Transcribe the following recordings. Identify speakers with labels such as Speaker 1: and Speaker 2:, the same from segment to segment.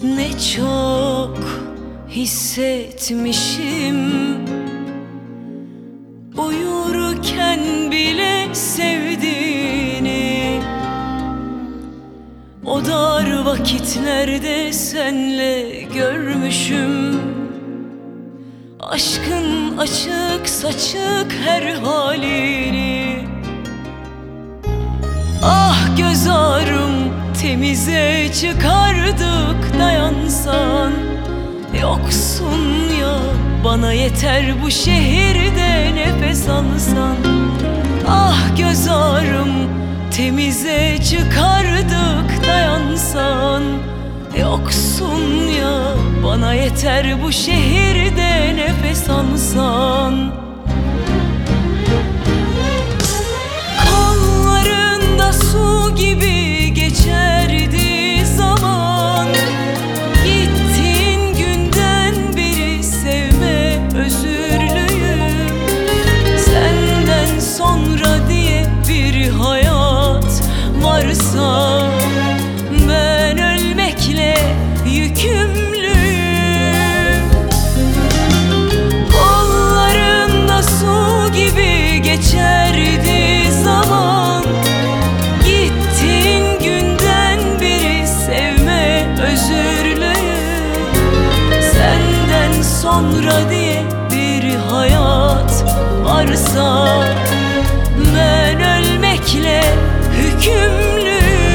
Speaker 1: Ne çok hissetmişim, uyurken bile sevdiğini. O dar vakitlerde senle görmüşüm aşkın açık saçık her halini. Ah göz ağrım temize çıkardık dayansan. Yoksun ya bana yeter bu şehirde nefes alsan. Ah göz ağrım temize çıkardık dayansan. Yoksun ya bana yeter bu şehirde nefes alsan. Kollarında su gibi geçerdi zaman. Gittiğin günden beri sevme özürlüyüm. Senden sonra diye bir hayat varsa ben ölmekle yükümlüyüm. Kollarında su gibi geçerdi zaman. Gittiğin günden beri sevme özürlüyüm. Senden sonra diye bir hayat varsa ben ölmekle hükümlüyüm.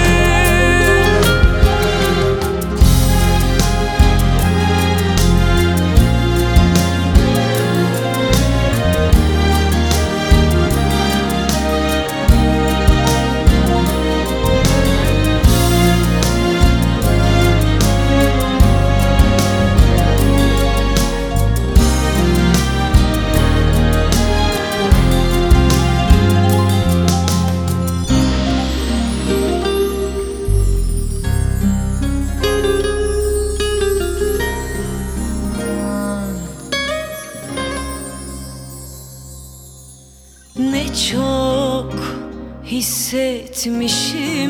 Speaker 1: Ne çok hissetmişim,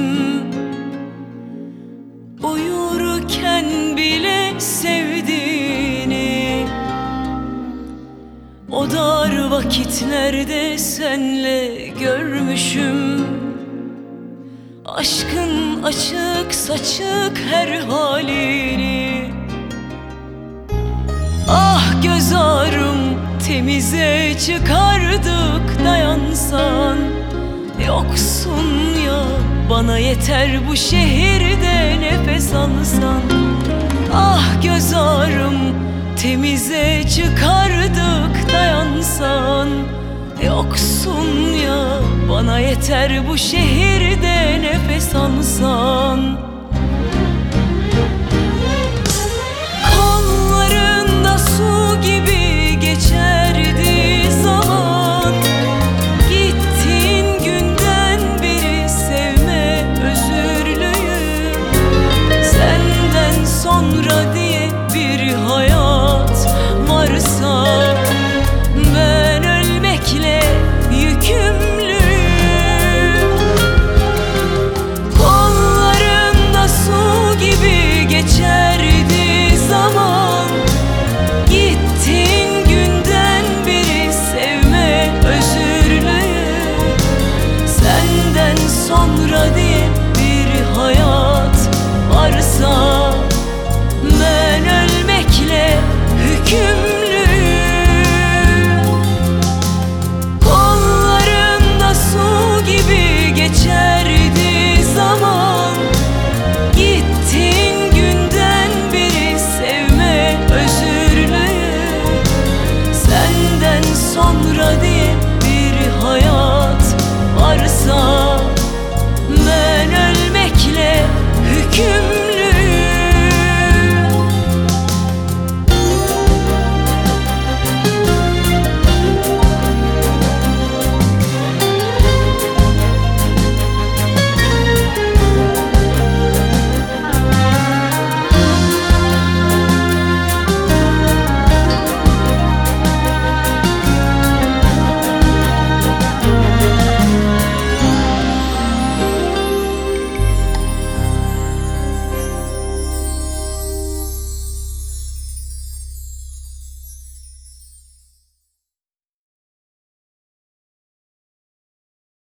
Speaker 1: uyurken bile sevdiğini. O dar vakitlerde senle görmüşüm aşkın açık saçık her halini. Ah göz ağrım temize çıkardık dayansan. Yoksun ya bana yeter bu şehirde nefes alsan. Ah göz ağrım temize çıkardık dayansan. Yoksun ya bana yeter bu şehirde nefes alsan.